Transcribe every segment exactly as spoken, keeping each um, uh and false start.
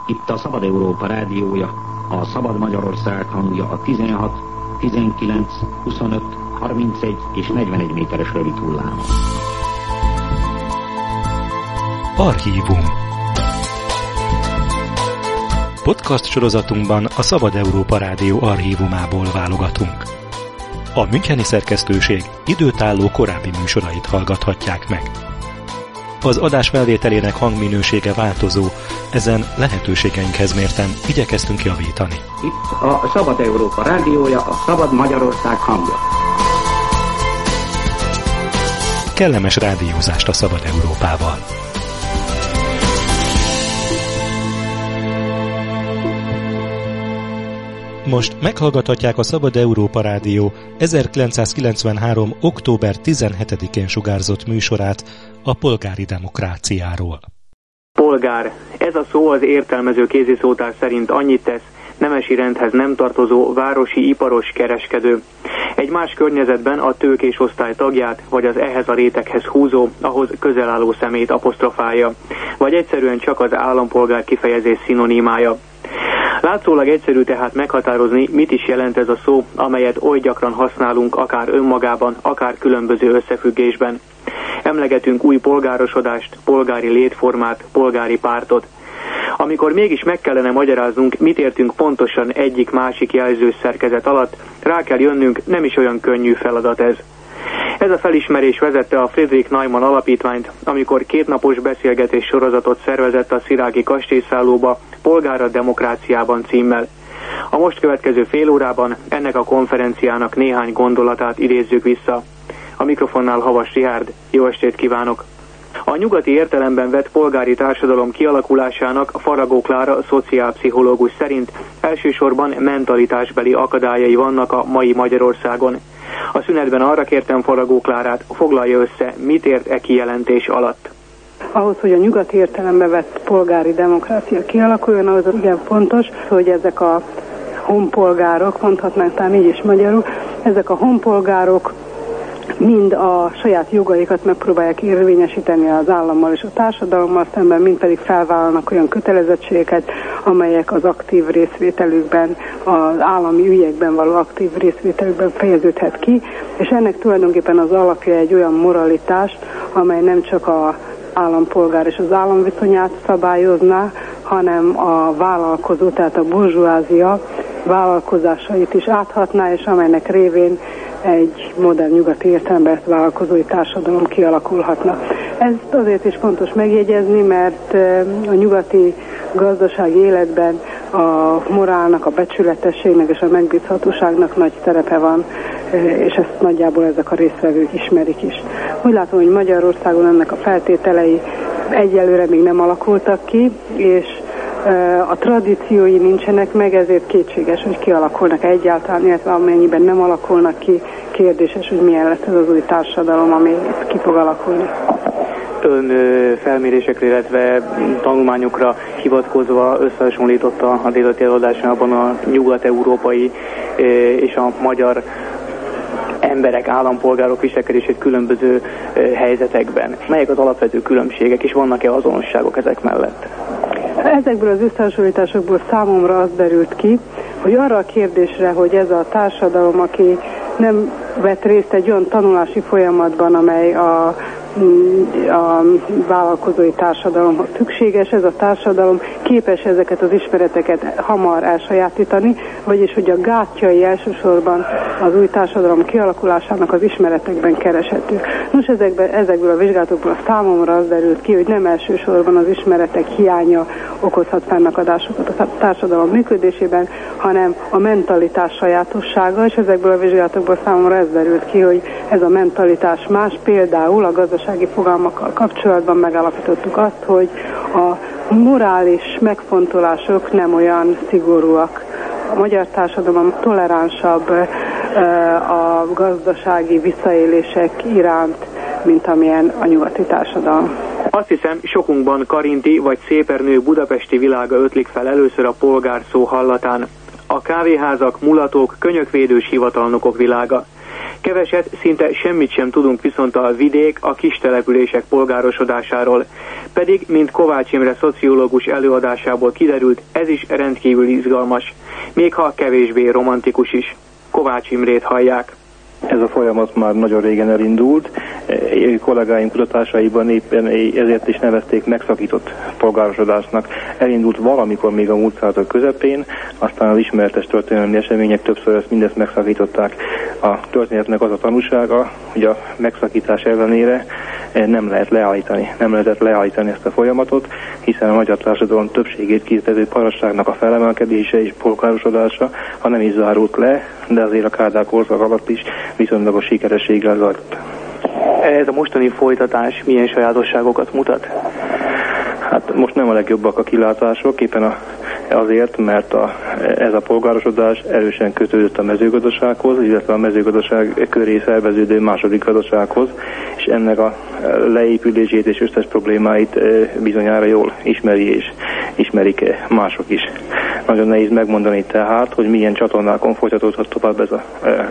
Itt a Szabad Európa rádiója, a Szabad Magyarország hangja a tizenhat, tizenkilenc, huszonöt, harmincegy és negyvenegy méteres rövid hullámon. Archívum. Podcast sorozatunkban a Szabad Európa Rádió archívumából válogatunk. A müncheni szerkesztőség időtálló korábbi műsorait hallgathatják meg. Az adás felvételének hangminősége változó, ezen lehetőségeinkhez mérten igyekeztünk javítani. Itt a Szabad Európa rádiója, a Szabad Magyarország hangja. Kellemes rádiózást a Szabad Európával! Most meghallgathatják a Szabad Európa Rádió ezerkilencszázkilencvenhárom. október tizenhetedikén sugárzott műsorát a polgári demokráciáról. Polgár. Ez a szó az értelmező kéziszótár szerint annyit tesz, nemesi rendhez nem tartozó városi iparos kereskedő. Egy más környezetben a tőkés osztály tagját, vagy az ehhez a réteghez húzó, ahhoz közel álló szemét apostrofálja, vagy egyszerűen csak az állampolgár kifejezés szinonimája. Látszólag egyszerű tehát meghatározni, mit is jelent ez a szó, amelyet oly gyakran használunk akár önmagában, akár különböző összefüggésben. Emlegetünk új polgárosodást, polgári létformát, polgári pártot. Amikor mégis meg kellene magyaráznunk, mit értünk pontosan egyik-másik jelzőszerkezet alatt, rá kell jönnünk, nem is olyan könnyű feladat ez. Ez a felismerés vezette a Friedrich Naumann alapítványt, amikor kétnapos beszélgetés sorozatot szervezett a szirági kastélyszállóba, Polgár a demokráciában címmel. A most következő fél órában ennek a konferenciának néhány gondolatát idézzük vissza. A mikrofonnál Havas Rihárd, jó estét kívánok! A nyugati értelemben vett polgári társadalom kialakulásának Faragó Klára szociálpszichológus szerint elsősorban mentalitásbeli akadályai vannak a mai Magyarországon. A szünetben arra kértem Faragó Klárát, foglalja össze, mit ért e kijelentés alatt. Ahhoz, hogy a nyugati értelemben vett polgári demokrácia kialakuljon, ahhoz igen fontos, hogy ezek a honpolgárok, mondhatnánk talán így is magyarul, ezek a honpolgárok mind a saját jogaikat megpróbálják érvényesíteni az állammal és a társadalommal szemben, mind pedig felvállalnak olyan kötelezettségeket, amelyek az aktív részvételükben, az állami ügyekben való aktív részvételükben fejeződhet ki, és ennek tulajdonképpen az alapja egy olyan moralitás, amely nem csak az állampolgár és az állam viszonyát szabályozná, hanem a vállalkozó, tehát a burzsóázia vállalkozásait is áthatná, és amelynek révén egy modern nyugati értelemben vállalkozói társadalom kialakulhatna. Ezt azért is fontos megjegyezni, mert a nyugati gazdasági életben a morálnak, a becsületességnek és a megbízhatóságnak nagy szerepe van, és ezt nagyjából ezek a résztvevők ismerik is. Úgy látom, hogy Magyarországon ennek a feltételei egyelőre még nem alakultak ki, és a tradíciói nincsenek meg, ezért kétséges, hogy kialakulnak egyáltalán, illetve amennyiben nem alakulnak ki, kérdéses, hogy milyen lesz ez az új társadalom, ami ki fog alakulni. Ön felmérésekre, illetve tanulmányokra hivatkozva összehasonlította a délelőtti előadásában a nyugat-európai és a magyar emberek, állampolgárok viselkedését különböző helyzetekben. Melyek az alapvető különbségek, és vannak-e azonosságok ezek mellett? Ezekből az összehasonlításokból számomra az derült ki, hogy arra a kérdésre, hogy ez a társadalom, aki nem vett részt egy olyan tanulási folyamatban, amely a, a vállalkozói társadalomhoz szükséges, ez a társadalom képes ezeket az ismereteket hamar elsajátítani, vagyis hogy a gátjai elsősorban az új társadalom kialakulásának az ismeretekben kereshető. Nos, ezekben, ezekből a vizsgálatokból a számomra az derült ki, hogy nem elsősorban az ismeretek hiánya okozhat fennakadásokat a társadalom működésében, hanem a mentalitás sajátossága, és ezekből a vizsgálatokból számomra ez derült ki, hogy ez a mentalitás más, például a gazdasági fogalmakkal kapcsolatban megállapítottuk azt, hogy a morális megfontolások nem olyan szigorúak. A magyar társadalom toleránsabb a gazdasági visszaélések iránt, mint amilyen a nyugati társadalom. Azt hiszem, sokunkban Karinti vagy Szépernő budapesti világa ötlik fel először a polgár szó hallatán. A kávéházak, mulatók, könyökvédős hivatalnokok világa. Keveset, szinte semmit sem tudunk viszont a vidék, a kis települések polgárosodásáról. Pedig, mint Kovács Imre szociológus előadásából kiderült, ez is rendkívül izgalmas, még ha kevésbé romantikus is. Kovács Imrét hallják. Ez a folyamat már nagyon régen elindult. Kollégáim kutatásaiban éppen ezért is nevezték megszakított polgárosodásnak. Elindult valamikor még a múlt század közepén, aztán az ismeretes történelmi események többször ezt mindezt megszakították. A történetnek az a tanúsága, hogy a megszakítás ellenére nem lehet leállítani. Nem lehetett leállítani ezt a folyamatot, hiszen a magyar társadalom többségét képező parasságnak a felemelkedése és polgárosodása, ha nem is zárult le, de azért a Kádár korszak alatt is viszonylagos sikerességgel zajlott. Ez a mostani folytatás milyen sajátosságokat mutat? Hát most nem a legjobbak a kilátások, éppen a, azért, mert a, ez a polgárosodás erősen kötődött a mezőgazdasághoz, illetve a mezőgazdaság köré szerveződő második gazdasághoz, és ennek a leépülését és összes problémáit bizonyára jól ismeri és ismerik mások is. Nagyon nehéz megmondani tehát, hogy milyen csatornákon folytatódhat tovább ez a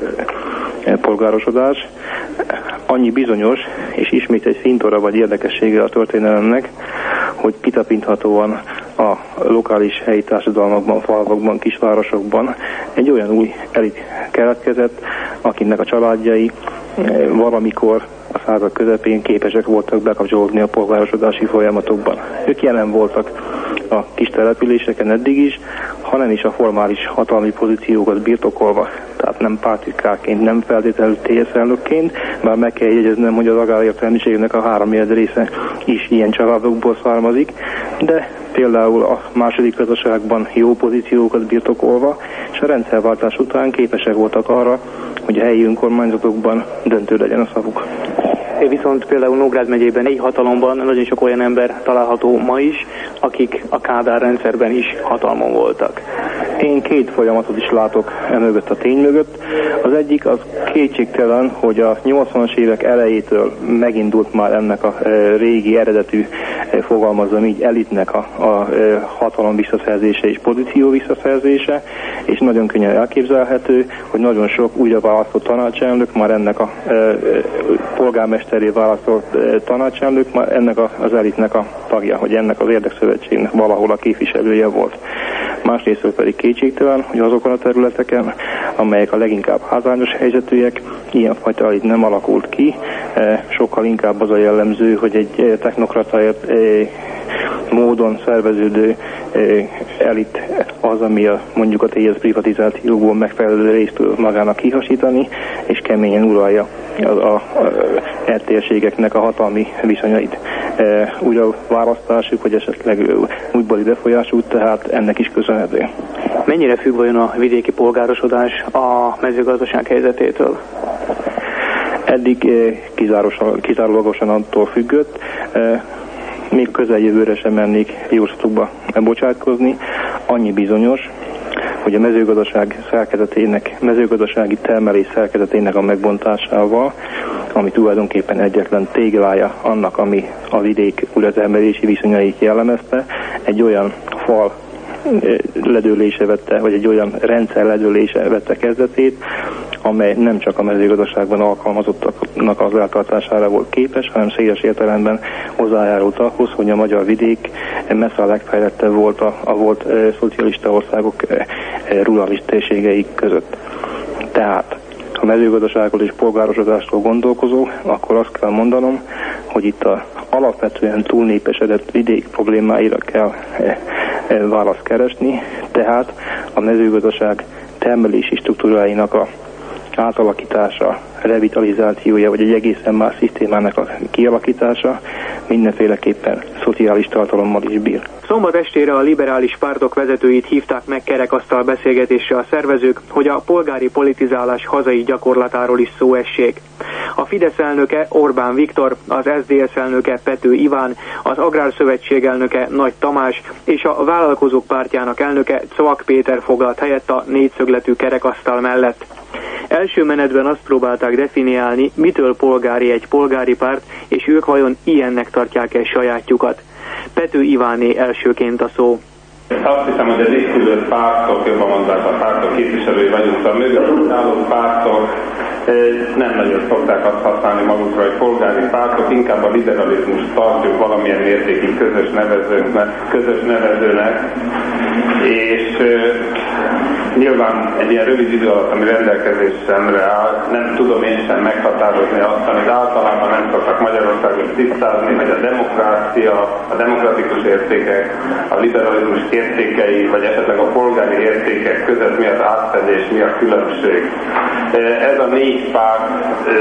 polgárosodás. Annyi bizonyos, és ismét egy fintora vagy érdekessége a történelemnek, hogy kitapinthatóan a lokális helyi társadalmakban, falvakban, kisvárosokban egy olyan új elit keletkezett, akinek a családjai valamikor a század közepén képesek voltak bekapcsolódni a polgárosodási folyamatokban. Ők jelen voltak a kis településeken eddig is, hanem is a formális hatalmi pozíciókat birtokolva, tehát nem pártitkáként, nem feltétlenül té es elnökként, bár meg kell jegyeznem, hogy az agrárértelmiségnek a háromnegyed része is ilyen családokból származik, de például a második gazdaságban jó pozíciókat birtokolva, és a rendszerváltás után képesek voltak arra, hogy a helyi önkormányzatokban döntő legyen a szavuk. Viszont például Nógrád megyében egy hatalomban nagyon sok olyan ember található ma is, akik a Kádár rendszerben is hatalmon voltak. Én két folyamatot is látok emögött a tény mögött. Az egyik az kétségtelen, hogy a nyolcvanas évek elejétől megindult már ennek a régi eredetű, fogalmazom így, elitnek a, a hatalom visszaszerzése és pozíció visszaszerzése, és nagyon könnyen elképzelhető, hogy nagyon sok újra választott tanácselnök, már ennek a polgármesteré választott tanácselnök, már ennek a, az elitnek a tagja, hogy ennek az érdekszövetségnek valahol a képviselője volt. Másrészt pedig kétségtelen, hogy azokon a területeken, amelyek a leginkább hátrányos helyzetűek, ilyenfajta elit nem alakult ki, sokkal inkább az a jellemző, hogy egy technokrataért módon szerveződő elit az, ami a, mondjuk a té es privatizációból megfelelő részt tud magának kihasítani, és keményen uralja a, a, a térségeknek a hatalmi viszonyait. E, újra választásuk, vagy esetleg újbóli befolyásuk, tehát ennek is köszönhető. Mennyire függ vajon a vidéki polgárosodás a mezőgazdaság helyzetétől? Eddig kizárólagosan attól függött, e, még közeljövőre sem mennék jóslatokba bocsátkozni. Annyi bizonyos, hogy a mezőgazdaság szerkezetének, mezőgazdasági termelés szerkezetének a megbontásával, ami tulajdonképpen egyetlen téglája annak, ami a vidék újratermelési viszonyait jellemezte, egy olyan fal ledőlése vette, vagy egy olyan rendszer ledőlése vette kezdetét, amely nem csak a mezőgazdaságban alkalmazottaknak az eltartására volt képes, hanem széles értelemben hozzájárult ahhoz, hogy a magyar vidék messze a legfejlettebb volt a, a volt e, szocialista országok e, e, rurális térségei között. Tehát, ha mezőgazdaságról és polgárosodásról gondolkozó, akkor azt kell mondanom, hogy itt a alapvetően túlnépesedett vidék problémáira kell e, e, választ keresni, tehát a mezőgazdaság termelési struktúráinak a átalakítása, revitalizációja, vagy egy egészen más szisztémának a kialakítása mindenféleképpen szociális tartalommal is bír. Szombat estére a liberális pártok vezetőit hívták meg kerekasztal beszélgetésre a szervezők, hogy a polgári politizálás hazai gyakorlatáról is szó essék. A Fidesz elnöke Orbán Viktor, az es zé es elnöke Pető Iván, az Agrárszövetség elnöke Nagy Tamás és a Vállalkozók Pártjának elnöke Cvak Péter foglalt helyet a négyszögletű kerekasztal mellett. Első menetben azt próbálták definiálni, mitől polgári egy polgári párt, és ők vajon ilyennek tartják-e sajátjukat. Pető Iváné elsőként a szó. Azt hiszem, hogy az épülő pártok, jobban mondták a pártok képviselői vagyunk, a mögött álló pártok Nem nagyon szokták azt használni magukra, hogy polgári pártok, inkább a liberalizmus tartjuk valamilyen mértékig közös nevezőnek, közös nevezőnek, és nyilván egy ilyen rövid idő alatt, ami rendelkezésemre áll, nem tudom én sem meghatározni azt, amit általában nem szoktak Magyarországon tisztázni, hogy a demokrácia, a demokratikus értékek, a liberalizmus értékei, vagy esetleg a polgári értékek között mi az átfedés, mi a különbség. Ez a négy párt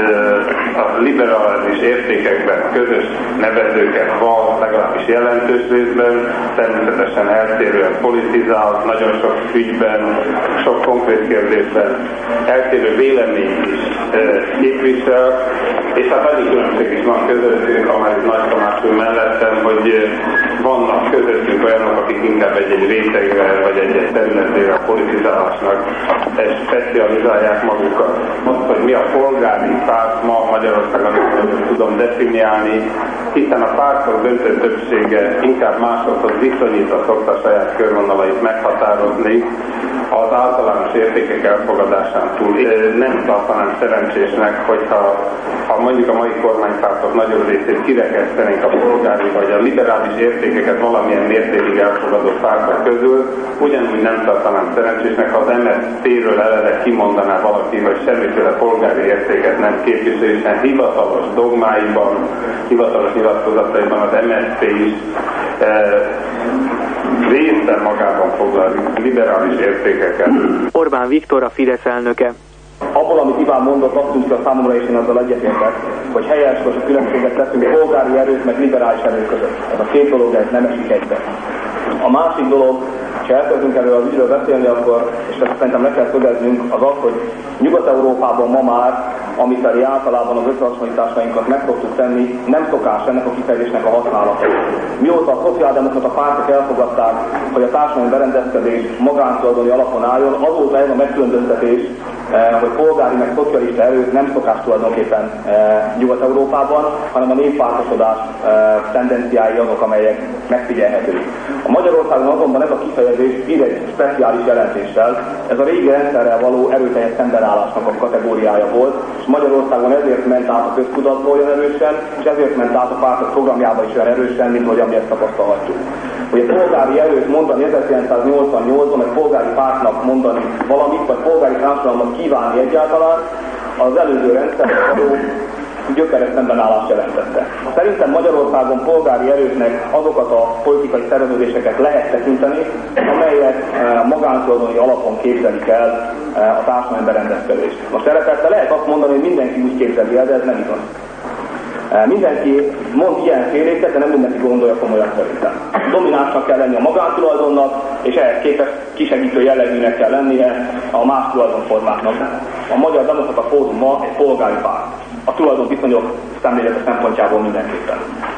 a liberális értékekben közös nevezőket van, legalábbis jelentős részben, természetesen eltérően politizál, nagyon sok ügyben, sok konkrét kérdésben eltérő véleményt is képvisel, és hát annyi különbség is van közöttünk, amely Nagy Tamás úr mellettem, hogy vannak közöttünk olyanok, akik inkább egy-egy rétegre, vagy egy-egy területére a politizálásnak specializálják magukat. Azt, hogy mi a polgári párt ma Magyarországon, nem tudom definiálni, hiszen a pártok döntő többsége inkább másokhoz viszonyítva szokta a saját körvonalait meghatározni, az általános értékek elfogadásán túl. Nem tartanám szerencsésnek, hogyha ha mondjuk a mai kormánypártok nagyobb részét kirekesztenénk a polgári vagy a liberális értékeket valamilyen mértékig elfogadó pártok közül, ugyanúgy nem tartanám szerencsésnek, ha az em es zé pé-ről eleve kimondaná valaki, hogy semmiféle polgári értéket nem képvisel, hiszen hivatalos dogmáiban, hivatalos nyilatkozataiban az em es zé pé is eh, részben magában foglal liberális értékeket. Orbán Viktor, a Fidesz elnöke. Abból, amit Iván mondott, azt tűnt a számomra, és én azzal egyetértek, hogy helyes, hogy a különbséget teszünk polgári erők meg liberális erők között. Ez a két dolog, ez nem esik egybe. A másik dolog, ha elkezdünk erről az ügyről beszélni, akkor, és ezt szerintem le kell szögeznünk, az az, hogy Nyugat-Európában ma már, amifelé általában az összehasonlításainkat meg szoktuk tenni, nem szokás ennek a kifejezésnek a használata. Mióta a szociáldemokrata pártok elfogadták, hogy a társadalmi berendezkedés magántulajdoni alapon álljon, azóta ez a megkülönböztetés, hogy polgári meg szocialista erők nem szokás tulajdonképpen Nyugat-Európában, hanem a néppártosodás tendenciái azok, amelyek megfigyelhetők. A Magyarországon azonban ez a kifejezés bír egy speciális jelentéssel, ez a régi rendszerrel való erőteljes szembenállásnak a kategóriája volt, és Magyarországon ezért ment át a köztudatba olyan erősen, és ezért ment át a pártok programjába is olyan erősen, mint ahogy ezt tapasztalhatjuk. Hogy egy polgári erőt mondani ezerkilencszáznyolcvannyolcban, egy polgári pártnak mondani valamit, vagy polgári társadalmat kívánni egyáltalán, az előző rendszerben való gyökeres szembenállást jelentette. Szerintem Magyarországon polgári erőknek azokat a politikai szerveződéseket lehet tekinteni, amelyek magántulajdoni alapon képzelik el a társadalmi berendezkedést. Most erre persze lehet azt mondani, hogy mindenki úgy képzeli el, de ez nem igaz. Mindenki mond ilyen féléket, de nem mindenki gondolja komolyan szerintem. Dominánsnak kell lenni a magántulajdonnak, és ehhez képest kisegítő jellegűnek kell lennie a más tulajdonformáknak. A Magyar Demokrata Fórum ma egy polgári párt. A tulajdonviszonyok szemlélete szempontjából mindenképpen.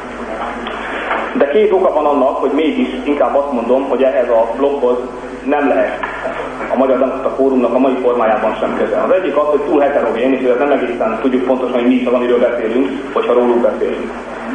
De két oka van annak, hogy mégis inkább azt mondom, hogy ehhez a blokkhoz nem lehet a Magyar Demokrata Fórumnak a mai formájában sem közel. Az egyik az, hogy túl heterogén, és nem egészen tudjuk pontosan, hogy mi is az, amiről beszélünk, hogyha róluk beszélünk.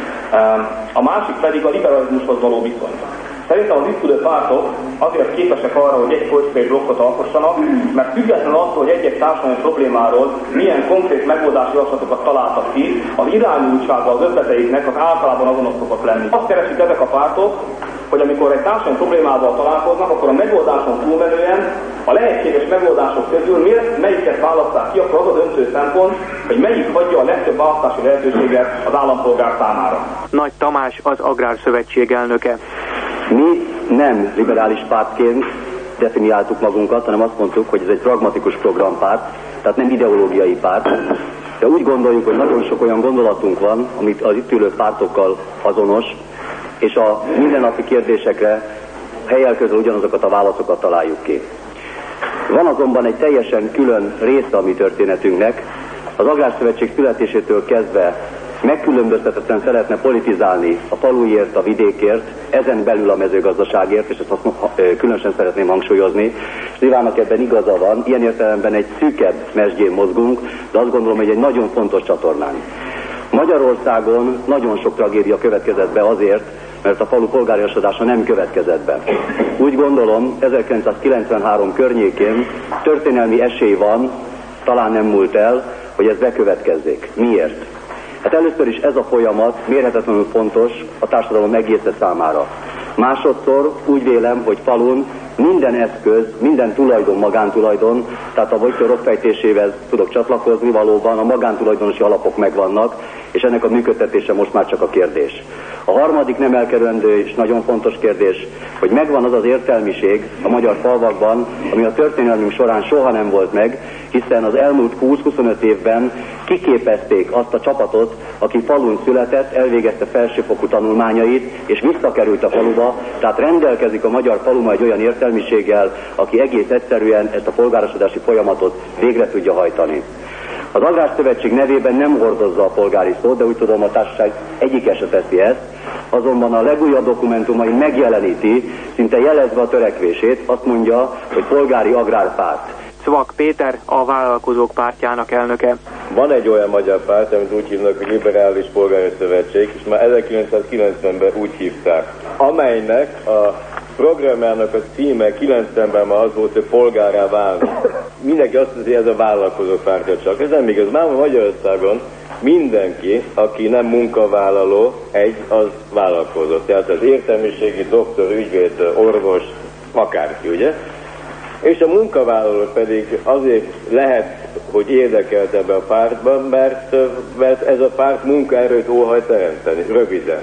A másik pedig a liberalizmushoz való viszony. Szerintem az itt ülő pártok azért képesek arra, hogy egy politikai blokkot alkossanak, mert függetlenül attól, hogy egy-egy társadalmi problémáról milyen konkrét megoldási javaslatokat találtak ki, az irányultsága az ötleteiknek az általában azonos szokott lenni. Azt keresik ezek a pártok, hogy amikor egy társadalmi problémával találkoznak, akkor a megoldáson túlmenően a lehetséges megoldások közül miért, melyiket választák ki, akkor az a döntő szempont, hogy melyik hagyja a legtöbb választási lehetőséget az állampolgár számára. Nagy Tamás, az Agrárszövetség elnöke. Mi nem liberális pártként definiáltuk magunkat, hanem azt mondtuk, hogy ez egy pragmatikus programpárt, tehát nem ideológiai párt. De úgy gondoljuk, hogy nagyon sok olyan gondolatunk van, amit az itt ülő pártokkal azonos, és a mindennapi kérdésekre helyel közül ugyanazokat a válaszokat találjuk ki. Van azonban egy teljesen külön része a mi történetünknek. Az Agrárszövetség születésétől kezdve megkülönböztetetten szeretne politizálni a faluért, a vidékért, ezen belül a mezőgazdaságért, és ezt azt különösen szeretném hangsúlyozni. És Ivának ebben igaza van, ilyen értelemben egy szűkebb mesdjén mozgunk, de azt gondolom, hogy egy nagyon fontos csatornán. Magyarországon nagyon sok tragédia következett be azért, mert a falu polgáriosodása nem következett be. Úgy gondolom, ezerkilencszázkilencvenhárom környékén történelmi esély van, talán nem múlt el, hogy ez bekövetkezzék. Miért? Hát először is ez a folyamat mérhetetlenül fontos a társadalom egésze számára. Másodszor úgy vélem, hogy falun minden eszköz, minden tulajdon magántulajdon, tehát a Viktor okfejtésével tudok csatlakozni, valóban a magántulajdonosi alapok megvannak, és ennek a működtetése most már csak a kérdés. A harmadik nem elkerülendő és nagyon fontos kérdés, hogy megvan az az értelmiség a magyar falvakban, ami a történelmünk során soha nem volt meg, hiszen az elmúlt húsz-huszonöt évben kiképezték azt a csapatot, aki falun született, elvégezte felsőfokú tanulmányait, és visszakerült a faluba, tehát rendelkezik a magyar faluma egy olyan értelmiséggel, aki egész egyszerűen ezt a polgárosodási folyamatot végre tudja hajtani. Az Agrárszövetség nevében nem hordozza a polgári szót, de úgy tudom, a társaság egyike se teszi ezt, azonban a legújabb dokumentumai megjeleníti, szinte jelezve a törekvését, azt mondja, hogy polgári agrárpárt. Szvak Péter, a Vállalkozók Pártjának elnöke. Van egy olyan magyar párt, amit úgy hívnak, hogy Liberális Polgári Szövetség, és már ezerkilencszázkilencvenben úgy hívták, amelynek a programjának a címe kilencvenben már az volt, hogy polgárá válni. Mindenki azt hiszi, hogy ez a vállalkozók pártja csak. Ez nem igaz. Már Magyarországon mindenki, aki nem munkavállaló, egy, az vállalkozó. Tehát az értelmiségi doktor, ügyvéd, orvos, akárki, ugye? És a munkavállaló pedig azért lehet, hogy érdekelt ebbe a pártban, mert, mert ez a párt munkaerőt óhajt teremteni, röviden.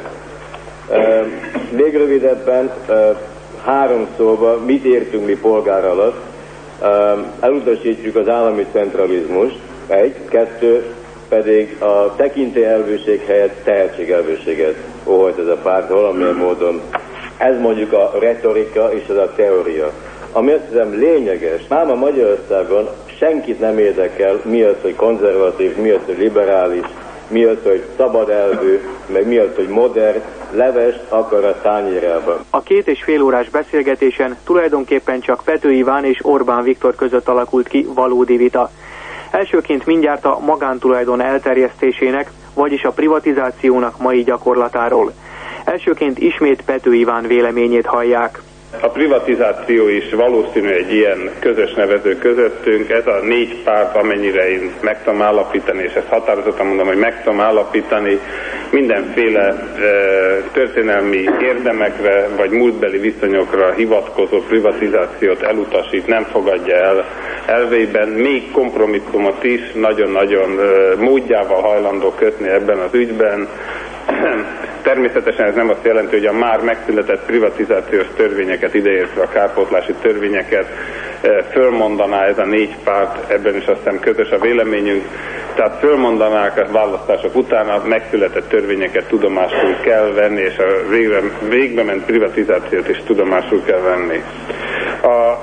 Még rövidebben, három szóba, mit értünk mi polgár alatt? Elutasítjuk az állami centralizmust, egy, kettő, pedig a tekintélyelvűség helyett tehetségelvűséget óhajt ez a párt valamilyen módon. Ez mondjuk a retorika és ez a teória. Ami azt hiszem lényeges, már a Magyarországon senkit nem érdekel, mi az, hogy konzervatív, mi az, hogy liberális, mi az, hogy szabad elvű, meg mi az, hogy modern, levest akar a tányérában. A két és fél órás beszélgetésen tulajdonképpen csak Pető Iván és Orbán Viktor között alakult ki valódi vita. Elsőként mindjárt a magántulajdon elterjesztésének, vagyis a privatizációnak mai gyakorlatáról. Elsőként ismét Pető Iván véleményét hallják. A privatizáció is valószínű egy ilyen közös nevező közöttünk. Ez a négy párt, amennyire én meg tudom állapítani, és ezt határozottan mondom, hogy meg tudom állapítani, mindenféle e, történelmi érdemekre vagy múltbeli viszonyokra hivatkozó privatizációt elutasít, nem fogadja el elveiben, még kompromisszumot is nagyon-nagyon e, módjával hajlandó kötni ebben az ügyben. Természetesen ez nem azt jelenti, hogy a már megszületett privatizációs törvényeket, ideértve a kárpótlási törvényeket fölmondaná ez a négy párt, ebben is azt hiszem közös a véleményünk, tehát fölmondanák a választások után a megszületett törvényeket tudomásul kell venni, és a végbe, végbe ment privatizációt is tudomásul kell venni. A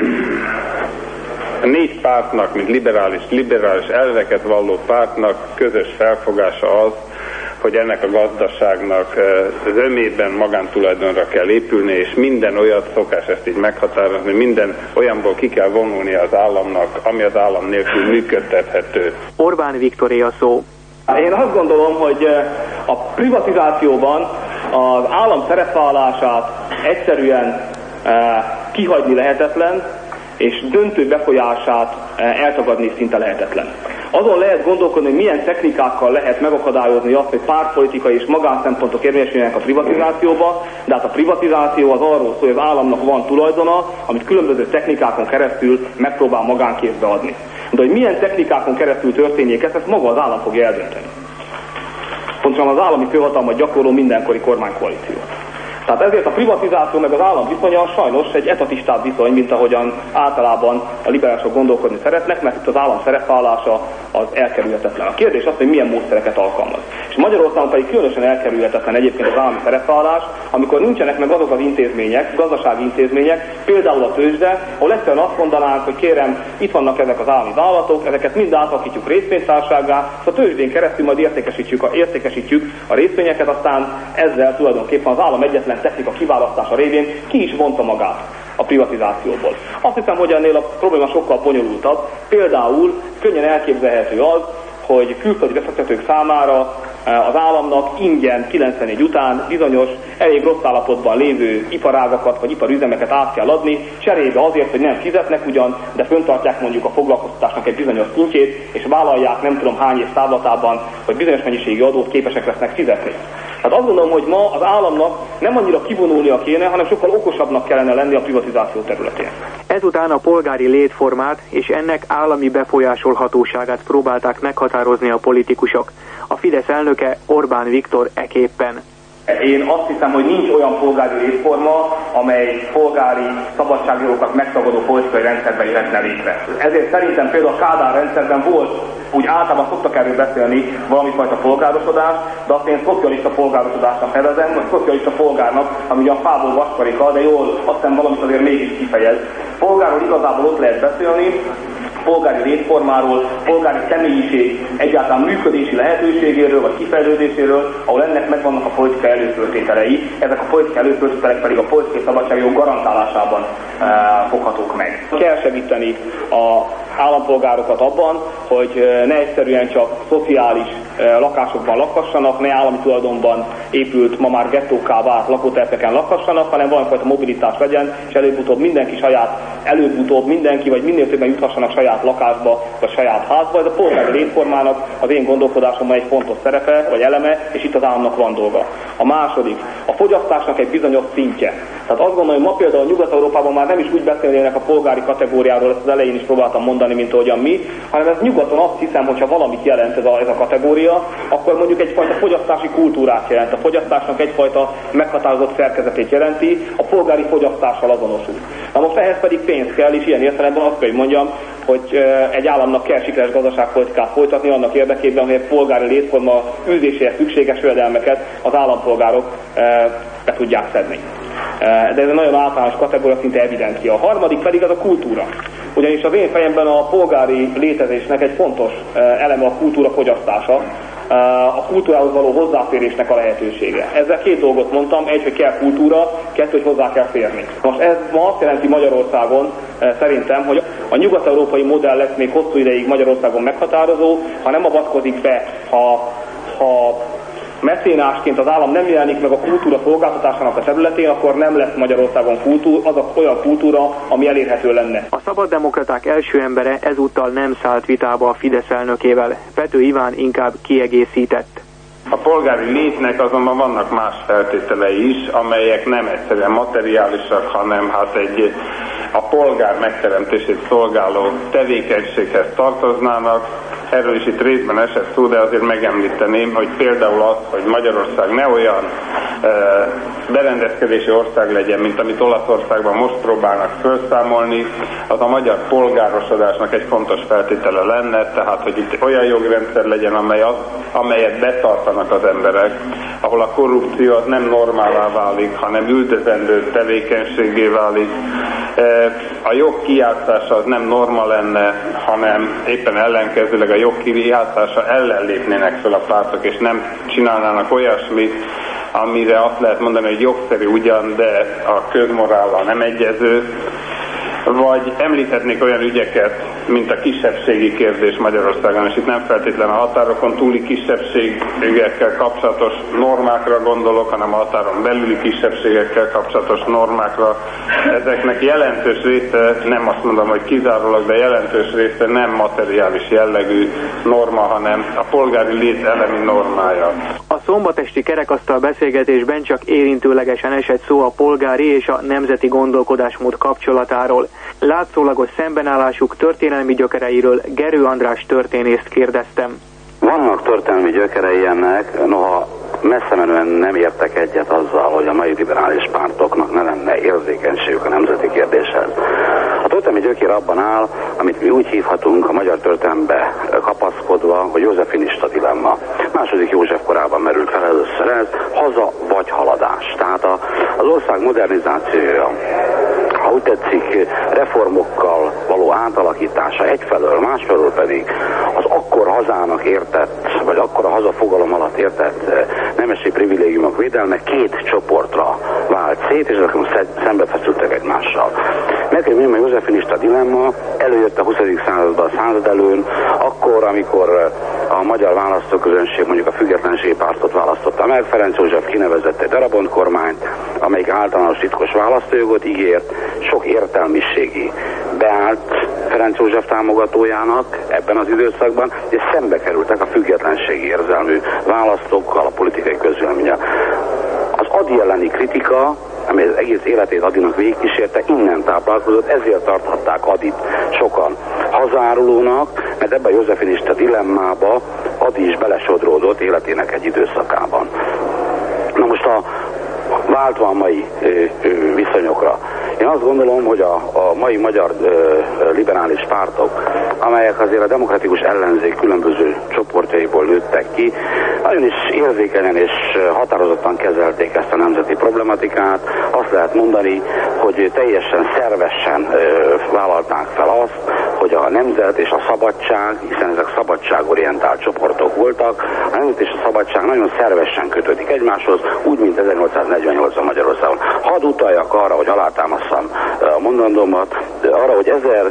A négy pártnak, mint liberális, liberális elveket valló pártnak közös felfogása az, hogy ennek a gazdaságnak zömében magántulajdonra kell épülni, és minden olyat szokás ezt így meghatározni, minden olyanból ki kell vonulni az államnak, ami az állam nélkül működtethető. Orbán Viktoré a szó. Én azt gondolom, hogy a privatizációban az állam szerepvállalását egyszerűen kihagyni lehetetlen, és döntő befolyását eltagadni szinte lehetetlen. Azon lehet gondolkodni, hogy milyen technikákkal lehet megakadályozni azt, hogy pártpolitikai és magánszempontok érvényesüljenek a privatizációba, de hát a privatizáció az arról szól, hogy az államnak van tulajdona, amit különböző technikákon keresztül megpróbál magánkézbe adni. De hogy milyen technikákon keresztül történjék ez, ezt maga az állam fogja eldönteni. Pontosan az állami főhatalmat gyakorló mindenkori kormánykoalíció. Tehát ezért a privatizáció meg az állam viszonya sajnos egy etatistább viszony, mint ahogyan általában a liberálisok gondolkodni szeretnek, mert itt az állam szerepvállalása az elkerülhetetlen. A kérdés az, hogy milyen módszereket alkalmaz. És Magyarországon pedig különösen elkerülhetetlen egyébként az állami szerepvállalás, amikor nincsenek meg azok az intézmények, gazdasági intézmények, például a tőzsde, ahol egyszerűen azt mondanánk, hogy kérem, itt vannak ezek az állami vállalatok, ezeket mind átalakítjuk részvénytársaggá, a tőzsdén keresztül majd értékesítjük a, értékesítjük a részvényeket, aztán ezzel tulajdonképpen az állam egyetlen technika kiválasztása révén ki is vonta magát a privatizációból. Azt hiszem, hogy ennél a probléma sokkal bonyolultabb. Például könnyen elképzelhető az, hogy külföldi befektetők számára az államnak ingyen kilencvennégy után bizonyos elég rossz állapotban lévő iparágakat vagy iparüzemeket át kell adni, cserébe azért, hogy nem fizetnek ugyan, de föntartják mondjuk a foglalkoztatásnak egy bizonyos szintjét, és vállalják nem tudom hány év távlatában, hogy bizonyos mennyiségű adót képesek lesznek fizetni. Tehát azt gondolom, hogy ma az államnak nem annyira kivonulnia kéne, hanem sokkal okosabbnak kellene lenni a privatizáció területén. Ezután a polgári létformát és ennek állami befolyásolhatóságát próbálták meghatározni a politikusok. A Fidesz elnöke Orbán Viktor eképpen. Én azt hiszem, hogy nincs olyan polgári létforma, amely polgári szabadságjogokat megtagadó politikai rendszerben jöhetne létre. Ezért szerintem például a Kádár rendszerben volt, úgy általában szoktak erről beszélni, valamifajta polgárosodás, de azt én szocialista polgárosodásnak nevezem, vagy szocialista polgárnak, ami a fából vaskarika, de jól azt hiszem valamit azért mégis kifejez. Polgárról igazából ott lehet beszélni, polgári létformáról, polgári személyiség egyáltalán működési lehetőségéről vagy kifejlődéséről, ahol ennek megvannak a politikai előföltételei, ezek a politikai előföltételek pedig a politikai szabadságjog garantálásában e, foghatók meg. Kell segíteni a állampolgárokat abban, hogy ne egyszerűen csak szociális lakásokban lakhassanak, ne állami tulajdonban épült, ma már gettókká vált lakótelepeken lakhassanak, hanem valamifajta mobilitás legyen, és előbb-utóbb mindenki saját, előbb-utóbb mindenki, vagy minél többen juthassanak saját lakásba, vagy saját házba. Ez a polgári létformának az én gondolkodásomban egy fontos szerepe, vagy eleme, és itt az államnak van dolga. A második, a fogyasztásnak egy bizonyos szintje. Tehát azt gondolom, hogy ma például Nyugat-Európában már nem is úgy beszélnének a polgári kategóriáról, ezt az elején is próbáltam mondani, mint ahogyan mi, hanem ez nyugaton azt hiszem, hogyha valamit jelent ez a, ez a kategória, akkor mondjuk egyfajta fogyasztási kultúrát jelent. A fogyasztásnak egyfajta meghatározott szerkezetét jelenti, a polgári fogyasztással azonosul. Na most ehhez pedig pénz kell, és ilyen értelemben azt kell, hogy mondjam, hogy egy államnak kell sikeres gazdaságpolitikát folytatni annak érdekében, hogy egy polgári létforma űzéséhez szükséges jövedelmeket az állampolgárok be tudják szedni. De ez egy nagyon általános kategória, szinte evidencia. A harmadik pedig az a kultúra. Ugyanis az én fejemben a polgári létezésnek egy fontos eleme a kultúra fogyasztása, a kultúrához való hozzáférésnek a lehetősége. Ezzel két dolgot mondtam, egy, hogy kell kultúra, kettő, hogy hozzá kell férni. Most ez ma azt jelenti Magyarországon szerintem, hogy a nyugat-európai modell lesz még hosszú ideig Magyarországon meghatározó, ha nem avatkozik be, ha, ha mecénásként az állam nem jelenik meg a kultúra szolgáltatásának a területén, akkor nem lesz Magyarországon kultúra, az a olyan kultúra, ami elérhető lenne. A szabaddemokraták első embere ezúttal nem szállt vitába a Fidesz elnökével. Pető Iván inkább kiegészített. A polgári létnek azonban vannak más feltételei is, amelyek nem egyszerűen materiálisak, hanem hát egy a polgár megteremtését szolgáló tevékenységhez tartoznának. Erről is itt részben esett szó, de azért megemlíteném, hogy például az, hogy Magyarország ne olyan e, berendezkedési ország legyen, mint amit Olaszországban most próbálnak felszámolni, az a magyar polgárosodásnak egy fontos feltétele lenne, tehát hogy itt olyan jogrendszer legyen, amely az, amelyet betartanak az emberek, ahol a korrupció az nem normálá válik, hanem üldözendő tevékenységé válik. A jog kijátszása az nem norma lenne, hanem éppen ellenkezőleg a jog kijátszása ellen lépnének fel a pártok, és nem csinálnának olyasmit, amire azt lehet mondani, hogy jogszerű ugyan, de a közmorállal nem egyező. Vagy említhetnék olyan ügyeket, mint a kisebbségi kérdés Magyarországon, és itt nem feltétlenül a határokon túli kisebbségekkel kapcsolatos normákra gondolok, hanem a határon belüli kisebbségekkel kapcsolatos normákra. Ezeknek jelentős része, nem azt mondom, hogy kizárólag, de jelentős része nem materiális jellegű norma, hanem a polgári lét elemi normája. A szombatesti kerekasztal beszélgetésben csak érintőlegesen esett szó a polgári és a nemzeti gondolkodásmód kapcsolatáról. Látszólagos szembenállásuk történelmi gyökereiről Gerő András történészt kérdeztem. Vannak történelmi gyökerei ennek, noha messze menően nem értek egyet azzal, hogy a mai liberális pártoknak ne lenne érzékenységük a nemzeti kérdéshez. A történelmi gyökér abban áll, amit mi úgy hívhatunk a magyar történelembe kapaszkodva, hogy józsefinista dilemma. Második József korában merült fel először ez, haza vagy haladás. Tehát a, az ország modernizációja, ha úgy tetszik, reformokkal való átalakítása egyfelől, másfelől pedig az akkor hazának értett, vagy akkor a hazafogalom alatt értett nemesi privilégiumok védelme két csoportra vált szét, és ezek szembe feszültek egymással. Nekem én a józsefinista dilemma előjött a huszadik században a századelőn, akkor, amikor a magyar választóközönség mondjuk a függetlenségi pártot választotta meg, Ferenc József kinevezett egy darabont kormányt, amelyik általános titkos választójogot ígért, sok értelmiségi beállt Ferenc József támogatójának ebben az időszakban, és szembe kerültek a függetlenségi érzelmű választókkal, a politikai közvéleménnyel. Az Ady elleni kritika, amely az egész életét Adynak végigkísérte, innen táplálkozott, ezért tarthatták Adyt sokan hazárulónak, mert ebben a józsefinista dilemmába Ady is belesodródott életének egy időszakában. Na most a váltva a mai ö, ö, viszonyokra. Én azt gondolom, hogy a, a mai magyar ö, liberális pártok, amelyek azért a demokratikus ellenzék különböző csoportjaiból nőttek ki, nagyon is érzékenyen és határozottan kezelték ezt a nemzeti problematikát. Azt lehet mondani, hogy teljesen szervesen ö, vállalták fel azt, hogy a nemzet és a szabadság, hiszen ezek szabadságorientált csoportok voltak, a nemzet és a szabadság nagyon szervesen kötődik egymáshoz, úgy, mint ezernyolcszáznegyvennyolcban Magyarországon. Hadd utaljak arra, hogy alátámasztam a mondandómat, de arra, hogy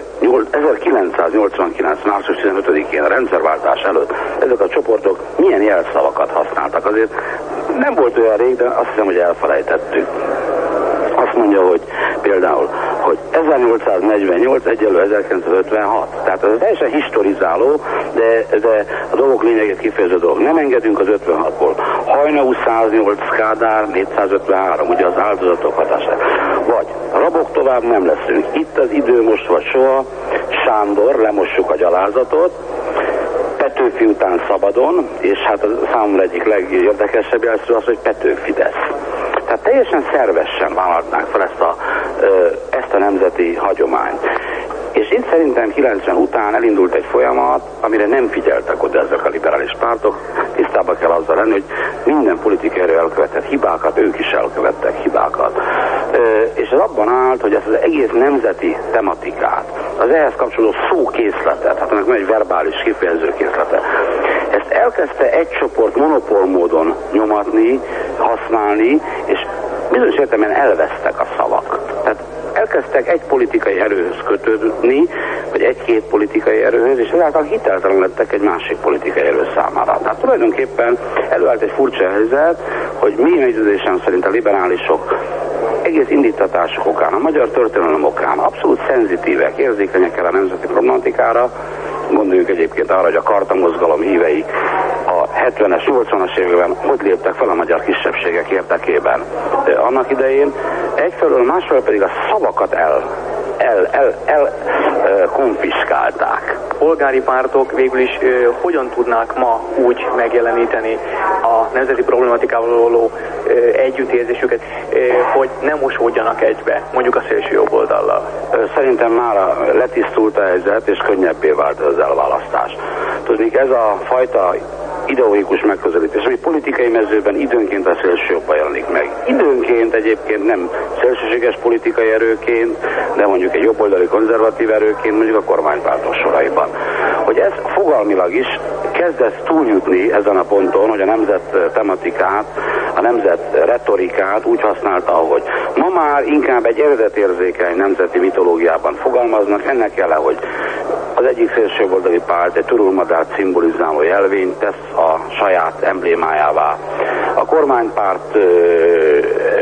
ezerkilencszáznyolcvankilenc. március tizenötödikén a rendszerváltás előtt ezek a csoportok milyen jelszavakat használtak. Azért nem volt olyan rég, de azt hiszem, hogy elfelejtettük. Azt mondja, hogy például, hogy ezernyolcszáznegyvennyolc egyelő ezerkilencszázötvenhat. Tehát ez teljesen historizáló, de, de a dolgok lényegét kifejező dolog. Nem engedünk az ötvenhatból. Hajnau száznyolc, Kádár négyszázötvenhárom, ugye az áldozatok hatására. Vagy rabok tovább nem leszünk. Itt az idő most vagy soha. Sándor, lemossuk a gyalázatot. Petőfi után szabadon, és hát a számomra egyik legérdekesebb jelszó az, hogy Petőfi Fidesz. Tehát teljesen szervesen vállalták fel ezt a, ezt a nemzeti hagyományt. És itt szerintem kilencven után elindult egy folyamat, amire nem figyeltek oda ezek a liberális pártok. Tisztában kell azzal lenni, hogy minden politikai erő elkövetett hibákat, ők is elkövettek hibákat. És ez abban állt, hogy ezt az egész nemzeti tematikát, az ehhez kapcsolódó szókészletet, hát ennek van egy verbális kifejezőkészlete, ezt elkezdte egy csoport monopól módon nyomatni, használni, és bizonyos értelemben elvesztek a szavak. Tehát elkezdtek egy politikai erőhöz kötődni, vagy egy-két politikai erőhöz, és ezáltal hiteltelen lettek egy másik politikai erő számára. Tehát tulajdonképpen előállt egy furcsa helyzet, hogy mi meggyőződésem szerint a liberálisok egész indítatások okán, a magyar történelem okán abszolút szenzitívek, érzékenyek el a nemzeti problematikára. Gondoljuk egyébként arra, hogy a Karta mozgalom hívei a hetvenes, nyolcvanas években hogy léptek fel a magyar kisebbségek érdekében annak idején. Egyfelől, másfelől pedig a szavakat el, el, el, el e, konfiskálták. Polgári pártok végül is ö, hogyan tudnák ma úgy megjeleníteni a nemzeti problematikával való ö, együttérzésüket, ö, hogy nem mosódjanak egybe, mondjuk a szélső jobboldallal? Szerintem már letisztult a helyzet, és könnyebbé vált az elválasztás. Tudnék, ez a fajta ideológikus megközelítés, ami politikai mezőben időnként a szélső jobban jelenik meg. Időnként egyébként nem szélsőséges politikai erőként, de mondjuk egy jobboldali konzervatív erőként, mondjuk a kormánypártok soraiban. Hogy ez fogalmilag is kezdett túljutni ezen a ponton, hogy a nemzet tematikát, a nemzet retorikát úgy használta, hogy ma már inkább egy eredetérzékeny nemzeti mitológiában fogalmaznak, ennek jele, hogy az egyik szélsőjobboldali párt egy turulmadárt szimbolizáló jelvényt tesz a saját emblémájává. A kormánypárt ö, ö,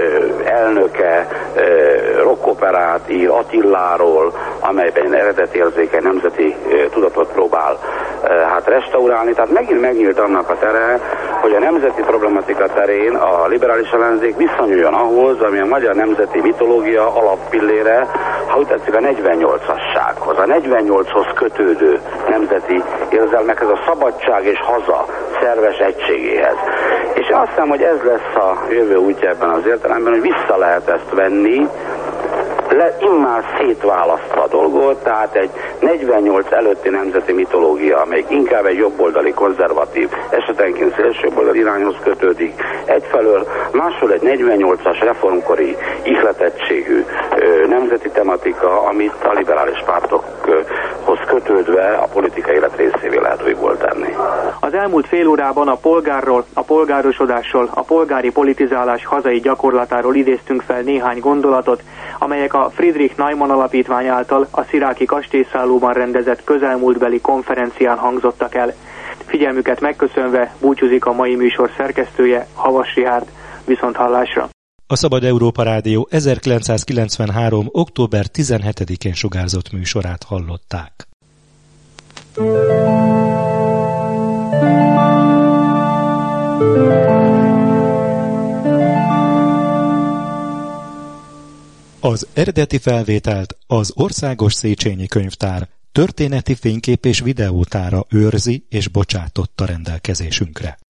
elnöke ö, rockoperát ír Attiláról, amelyben eredetérzékeny nemzeti ö, tudatot próbál ö, hát restaurálni. Tehát megint megnyílt annak a tere, hogy a nemzeti problematika terén a liberális ellenzék viszonyuljon ahhoz, ami a magyar nemzeti mitológia alappillére, ha úgy tetszik, a negyvennyolcassághoz, a negyvennyolchoz kötődő nemzeti érzelmekhez, a szabadság és haza szerves egységéhez. És azt hiszem, hogy ez lesz a jövő útja ebben az értelemben, hogy vissza lehet ezt venni, le, immár szétválasztva a dolgot, tehát egy negyvennyolc előtti nemzeti mitológia, amelyik inkább egy jobboldali, konzervatív, esetenként szélsőjobboldali irányhoz kötődik egyfelől, másfelől egy negyvennyolcas reformkori ihletettségű ö, nemzeti tematika, amit a liberális pártokhoz kötődve a politikai élet részévé lehet újból tenni. Az elmúlt fél órában a polgárról, a polgárosodásról, a polgári politizálás hazai gyakorlatáról idéztünk fel néhány gondolatot, amelyek a a Friedrich Naumann Alapítvány által a sziráki kastélyszállóban rendezett közelmúltbeli konferencián hangzottak el. Figyelmüket megköszönve búcsúzik a mai műsor szerkesztője, Havas Rihárd, viszont hallásra. A Szabad Európa Rádió ezerkilencszázkilencvenhárom. október tizenhetedikén sugárzott műsorát hallották. Az eredeti felvételt az Országos Széchenyi Könyvtár történeti fénykép és videótára őrzi és bocsátotta rendelkezésünkre.